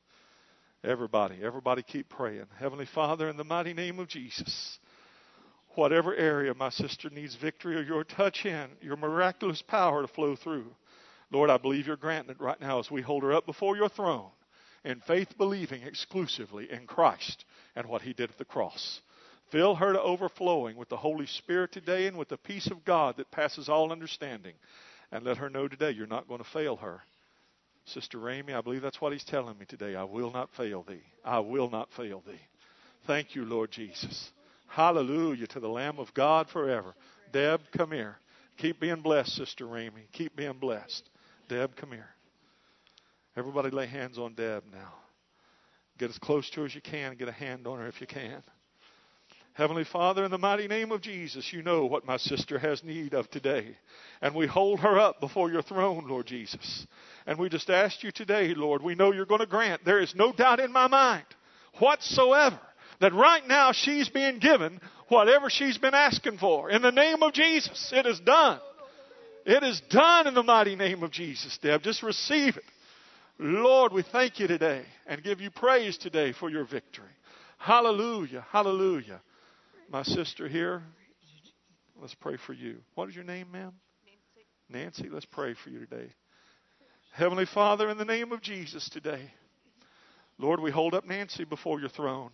Everybody keep praying. Heavenly Father, in the mighty name of Jesus, whatever area my sister needs victory or your touch in, your miraculous power to flow through, Lord, I believe you're granting it right now as we hold her up before your throne in faith believing exclusively in Christ and what He did at the cross. Fill her to overflowing with the Holy Spirit today and with the peace of God that passes all understanding. And let her know today you're not going to fail her. Sister Ramey, I believe that's what He's telling me today. I will not fail thee. I will not fail thee. Thank you, Lord Jesus. Hallelujah to the Lamb of God forever. Deb, come here. Keep being blessed, Sister Ramey. Keep being blessed. Deb, come here. Everybody lay hands on Deb now. Get as close to her as you can. Get a hand on her if you can. Heavenly Father, in the mighty name of Jesus, you know what my sister has need of today. And we hold her up before your throne, Lord Jesus. And we just ask you today, Lord, we know you're going to grant. There is no doubt in my mind whatsoever that right now she's being given whatever she's been asking for. In the name of Jesus, it is done. It is done in the mighty name of Jesus, Deb. Just receive it. Lord, we thank you today and give you praise today for your victory. Hallelujah, hallelujah. My sister here, let's pray for you. What is your name, ma'am? Nancy. Let's pray for you today. Heavenly Father, in the name of Jesus today, Lord, we hold up Nancy before your throne.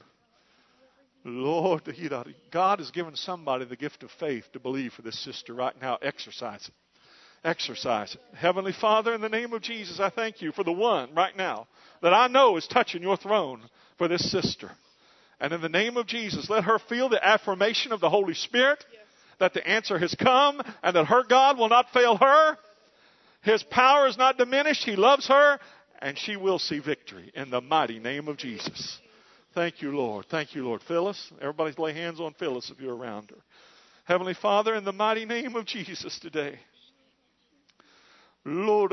Lord, God has given somebody the gift of faith to believe for this sister right now. Exercise it. Exercise it. Heavenly Father, in the name of Jesus, I thank you for the one right now that I know is touching your throne for this sister. And in the name of Jesus, let her feel the affirmation of the Holy Spirit, that the answer has come and that her God will not fail her. His power is not diminished. He loves her and she will see victory in the mighty name of Jesus. Thank you, Lord. Thank you, Lord. Phyllis, everybody lay hands on Phyllis if you're around her. Heavenly Father, in the mighty name of Jesus today, Lord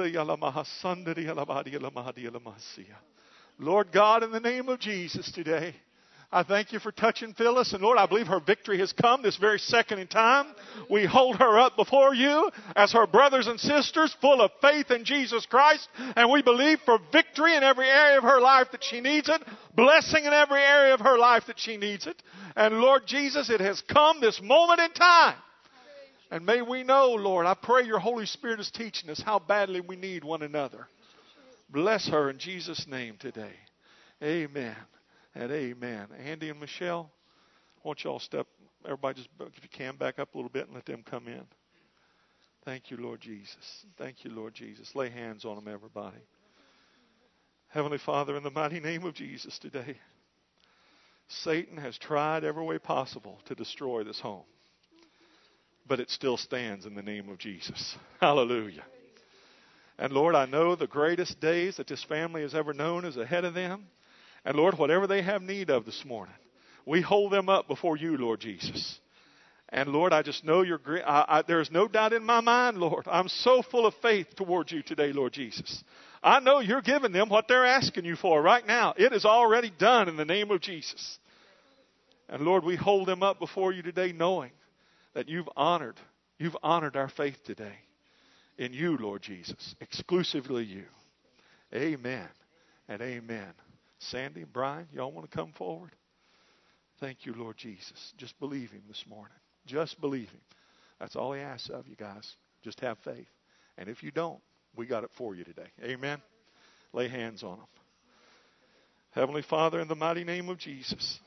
God, in the name of Jesus today, I thank you for touching Phyllis. And Lord, I believe her victory has come this very second in time. We hold her up before you as her brothers and sisters full of faith in Jesus Christ. And we believe for victory in every area of her life that she needs it. Blessing in every area of her life that she needs it. And Lord Jesus, it has come this moment in time. And may we know, Lord, I pray your Holy Spirit is teaching us how badly we need one another. Bless her in Jesus' name today. Amen and amen. Andy and Michelle, I want y'all step, everybody just, if you can, back up a little bit and let them come in. Thank you, Lord Jesus. Thank you, Lord Jesus. Lay hands on them, everybody. Heavenly Father, in the mighty name of Jesus today, Satan has tried every way possible to destroy this home. But it still stands in the name of Jesus. Hallelujah. And Lord, I know the greatest days that this family has ever known is ahead of them. And Lord, whatever they have need of this morning, We hold them up before you, Lord Jesus. And Lord, I just know there's no doubt in my mind, Lord. I'm so full of faith towards you today, Lord Jesus. I know you're giving them what they're asking you for right now. It is already done in the name of Jesus. And Lord, we hold them up before you today knowing that you've honored our faith today in you, Lord Jesus, exclusively you. Amen and amen. Sandy, Brian, y'all want to come forward? Thank you, Lord Jesus. Just believe him this morning. Just believe him. That's all he asks of you guys. Just have faith. And if you don't, we got it for you today. Amen. Lay hands on them. Heavenly Father, in the mighty name of Jesus,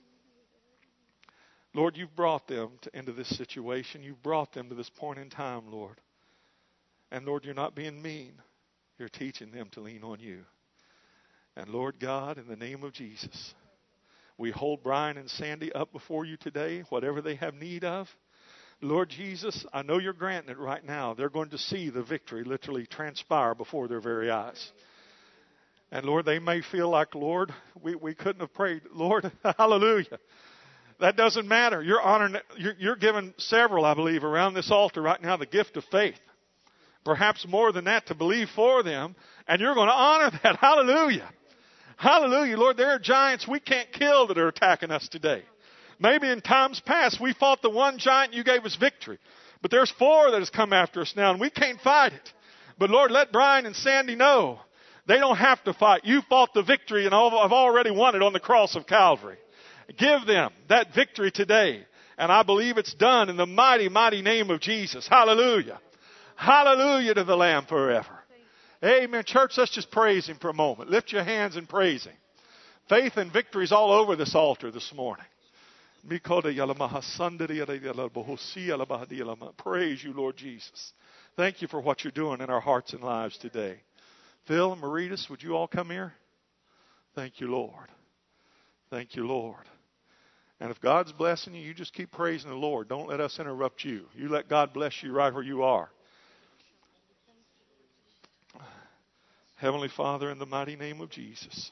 Lord, you've brought them into this situation. You've brought them to this point in time, Lord. And Lord, you're not being mean. You're teaching them to lean on you. And Lord God, in the name of Jesus, we hold Brian and Sandy up before you today, whatever they have need of. Lord Jesus, I know you're granting it right now. They're going to see the victory literally transpire before their very eyes. And Lord, they may feel like, Lord, we couldn't have prayed. Lord, hallelujah. That doesn't matter. You're honoring, you're giving several, I believe, around this altar right now the gift of faith. Perhaps more than that to believe for them. And you're going to honor that. Hallelujah. Hallelujah. Lord, there are giants we can't kill that are attacking us today. Maybe in times past we fought the one giant you gave us victory. But there's 4 that has come after us now and we can't fight it. But Lord, let Brian and Sandy know they don't have to fight. You fought the victory and I've already won it on the cross of Calvary. Give them that victory today. And I believe it's done in the mighty, mighty name of Jesus. Hallelujah. Hallelujah to the Lamb forever. Amen. Church, let's just praise him for a moment. Lift your hands and praise him. Faith and victory is all over this altar this morning. Praise you, Lord Jesus. Thank you for what you're doing in our hearts and lives today. Phil and Maritas, would you all come here? Thank you, Lord. Thank you, Lord. And if God's blessing you, you just keep praising the Lord. Don't let us interrupt you. You let God bless you right where you are. Heavenly Father, in the mighty name of Jesus,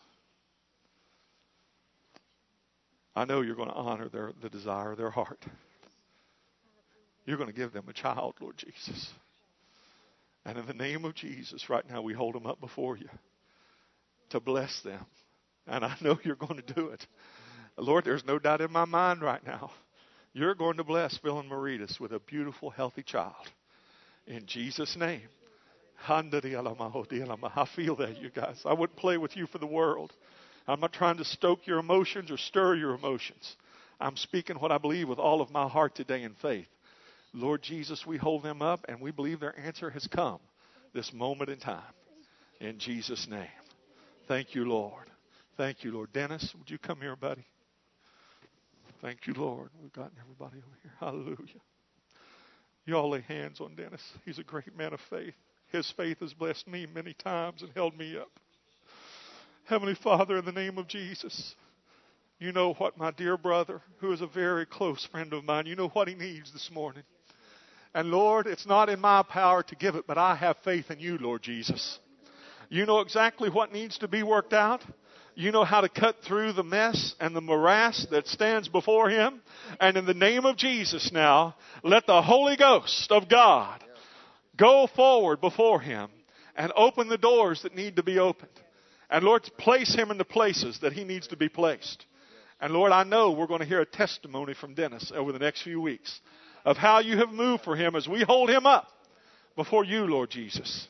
I know you're going to honor the desire of their heart. You're going to give them a child, Lord Jesus. And in the name of Jesus, right now we hold them up before you to bless them. And I know you're going to do it. Lord, there's no doubt in my mind right now. You're going to bless Phil and Maritas with a beautiful, healthy child. In Jesus' name. I feel that, you guys. I wouldn't play with you for the world. I'm not trying to stoke your emotions or stir your emotions. I'm speaking what I believe with all of my heart today in faith. Lord Jesus, we hold them up and we believe their answer has come this moment in time. In Jesus' name. Thank you, Lord. Thank you, Lord. Dennis, would you come here, buddy? Thank you, Lord. We've gotten everybody over here. Hallelujah. You all lay hands on Dennis. He's a great man of faith. His faith has blessed me many times and held me up. Heavenly Father, in the name of Jesus, you know what my dear brother, who is a very close friend of mine, you know what he needs this morning. And Lord, it's not in my power to give it, but I have faith in you, Lord Jesus. You know exactly what needs to be worked out. You know how to cut through the mess and the morass that stands before him. And in the name of Jesus now, let the Holy Ghost of God go forward before him and open the doors that need to be opened. And Lord, place him in the places that he needs to be placed. And Lord, I know we're going to hear a testimony from Dennis over the next few weeks of how you have moved for him as we hold him up before you, Lord Jesus.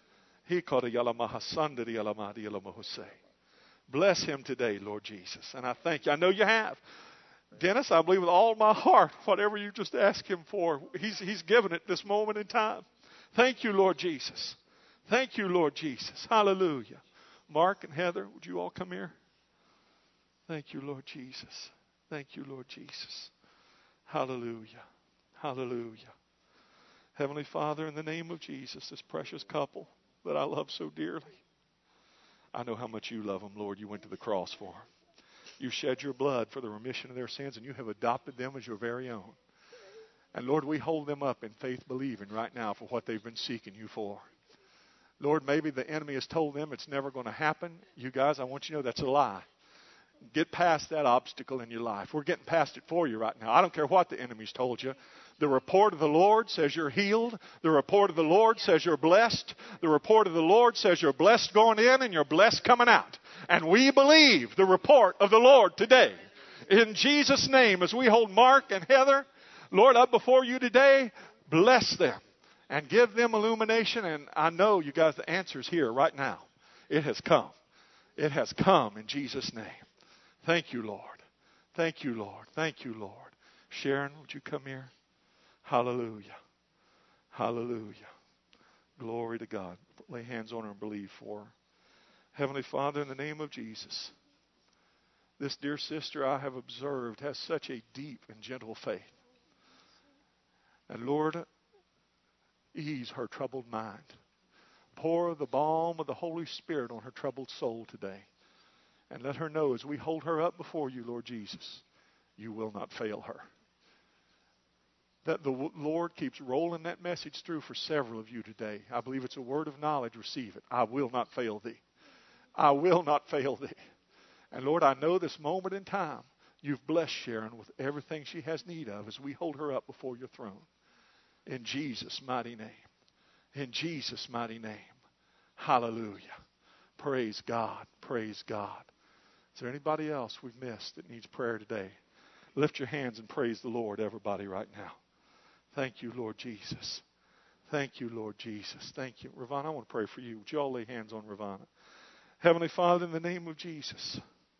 Bless him today, Lord Jesus. And I thank you. I know you have. Dennis, I believe with all my heart, whatever you just asked him for, he's given it this moment in time. Thank you, Lord Jesus. Thank you, Lord Jesus. Hallelujah. Mark and Heather, would you all come here? Thank you, Lord Jesus. Thank you, Lord Jesus. Hallelujah. Hallelujah. Heavenly Father, in the name of Jesus, this precious couple that I love so dearly, I know how much you love them, Lord. You went to the cross for them. You shed your blood for the remission of their sins, and you have adopted them as your very own. And Lord, we hold them up in faith believing right now for what they've been seeking you for. Lord, maybe the enemy has told them it's never going to happen. You guys, I want you to know that's a lie. Get past that obstacle in your life. We're getting past it for you right now. I don't care what the enemy's told you. The report of the Lord says you're healed. The report of the Lord says you're blessed. The report of the Lord says you're blessed going in and you're blessed coming out. And we believe the report of the Lord today. In Jesus' name, as we hold Mark and Heather, Lord, up before you today, bless them and give them illumination. And I know, you guys, the answer's here right now. It has come. It has come in Jesus' name. Thank you, Lord. Thank you, Lord. Thank you, Lord. Sharon, would you come here? Hallelujah. Hallelujah. Glory to God. Lay hands on her and believe for her. Heavenly Father, in the name of Jesus, this dear sister I have observed has such a deep and gentle faith. And Lord, ease her troubled mind. Pour the balm of the Holy Spirit on her troubled soul today. And let her know as we hold her up before you, Lord Jesus, you will not fail her. That the Lord keeps rolling that message through for several of you today. I believe it's a word of knowledge. Receive it. I will not fail thee. I will not fail thee. And Lord, I know this moment in time, you've blessed Sharon with everything she has need of as we hold her up before your throne. In Jesus' mighty name. In Jesus' mighty name. Hallelujah. Praise God. Praise God. Is there anybody else we've missed that needs prayer today? Lift your hands and praise the Lord, everybody, right now. Thank you, Lord Jesus. Thank you, Lord Jesus. Thank you. Ravana, I want to pray for you. Would you all lay hands on Ravana? Heavenly Father, in the name of Jesus,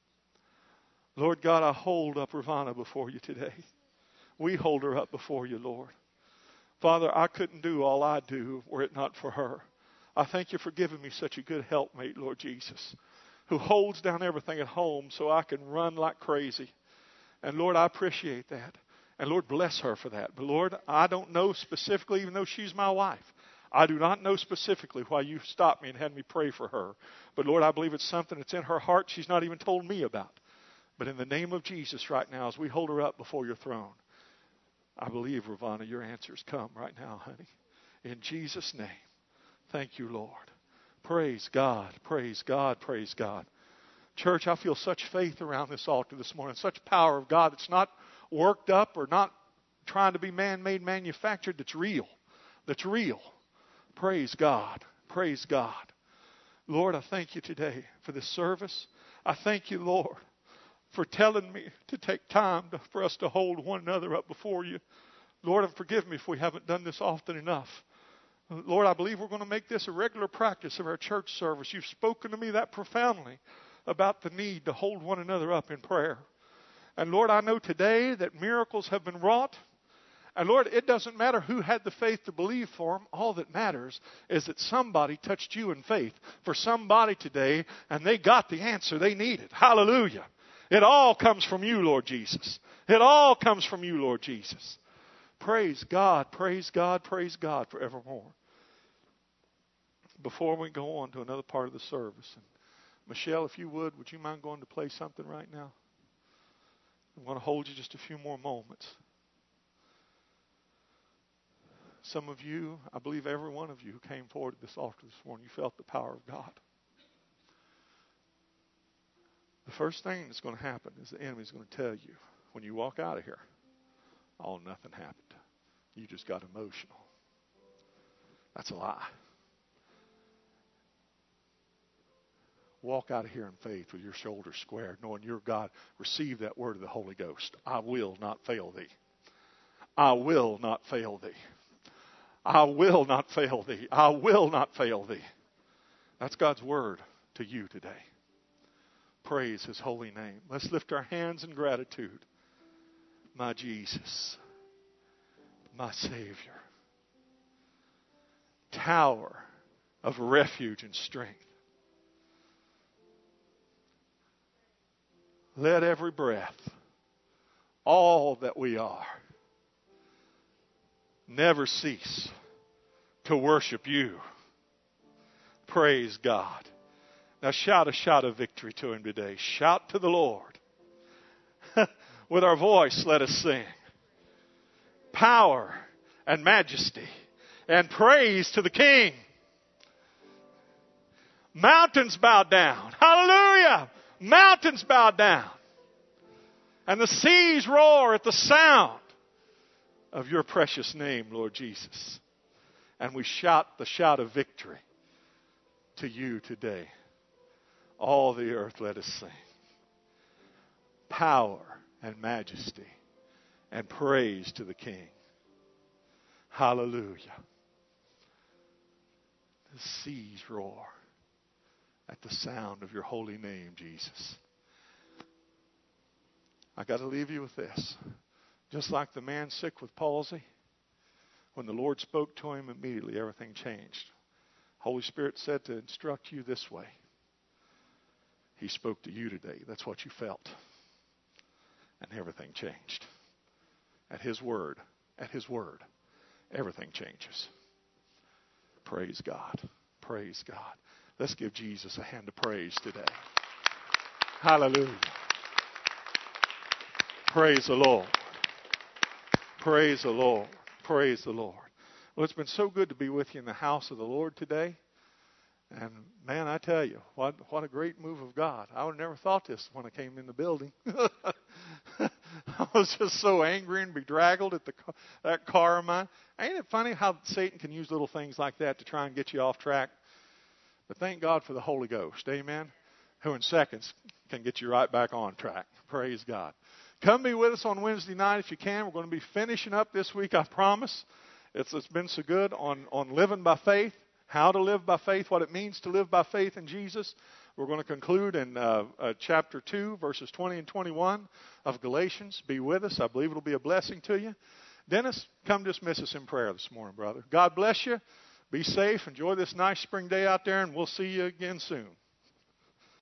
Lord God, I hold up Ravana before you today. We hold her up before you, Lord. Father, I couldn't do all I do were it not for her. I thank you for giving me such a good helpmate, Lord Jesus, who holds down everything at home so I can run like crazy. And Lord, I appreciate that. And Lord, bless her for that. But Lord, I don't know specifically, even though she's my wife, I do not know specifically why you stopped me and had me pray for her. But Lord, I believe it's something that's in her heart she's not even told me about. But in the name of Jesus right now, as we hold her up before your throne, I believe, Ravana, your answers come right now, honey. In Jesus' name. Thank you, Lord. Praise God. Praise God. Praise God. Church, I feel such faith around this altar this morning, such power of God that's not worked up or not trying to be man-made, manufactured, that's real. That's real. Praise God. Praise God. Lord, I thank you today for this service. I thank you, Lord, for telling me to take time for us to hold one another up before you. Lord, and forgive me if we haven't done this often enough. Lord, I believe we're going to make this a regular practice of our church service. You've spoken to me that profoundly about the need to hold one another up in prayer. And Lord, I know today that miracles have been wrought. And Lord, it doesn't matter who had the faith to believe for them. All that matters is that somebody touched you in faith for somebody today, and they got the answer they needed. Hallelujah. It all comes from you, Lord Jesus. It all comes from you, Lord Jesus. Praise God, praise God, praise God forevermore. Before we go on to another part of the service, and Michelle, if you would you mind going to play something right now? I'm going to hold you just a few more moments. Some of you, I believe every one of you who came forward to this altar this morning, you felt the power of God. The first thing that's going to happen is the enemy's going to tell you when you walk out of here, oh, nothing happened. You just got emotional. That's a lie. Walk out of here in faith with your shoulders squared, knowing your God. Receive that word of the Holy Ghost. I will not fail thee. I will not fail thee. I will not fail thee. I will not fail thee. That's God's word to you today. Praise his holy name. Let's lift our hands in gratitude. My Jesus, my Savior, tower of refuge and strength. Let every breath, all that we are, never cease to worship you. Praise God. Now shout a shout of victory to him today. Shout to the Lord. With our voice, let us sing. Power and majesty and praise to the King. Mountains bow down. Hallelujah. Mountains bow down. And the seas roar at the sound of your precious name, Lord Jesus. And we shout the shout of victory to you today. All the earth let us sing. Power and majesty and praise to the King. Hallelujah. The seas roar at the sound of your holy name, Jesus. I got to leave you with this. Just like the man sick with palsy, when the Lord spoke to him, immediately everything changed. Holy Spirit said to instruct you this way. He spoke to you today. That's what you felt. And everything changed. At His word, everything changes. Praise God. Praise God. Let's give Jesus a hand of praise today. Hallelujah. Praise the Lord. Praise the Lord. Praise the Lord. Well, it's been so good to be with you in the house of the Lord today. And man, I tell you, what a great move of God. I would have never thought this when I came in the building. I was just so angry and bedraggled at that car of mine. Ain't it funny how Satan can use little things like that to try and get you off track? But thank God for the Holy Ghost. Amen. Who in seconds can get you right back on track. Praise God. Come be with us on Wednesday night if you can. We're going to be finishing up this week, I promise. It's been so good on living by faith, how to live by faith, what it means to live by faith in Jesus. We're going to conclude in chapter 2, verses 20 and 21 of Galatians. Be with us. I believe it'll be a blessing to you. Dennis, come dismiss us in prayer this morning, brother. God bless you. Be safe. Enjoy this nice spring day out there, and we'll see you again soon.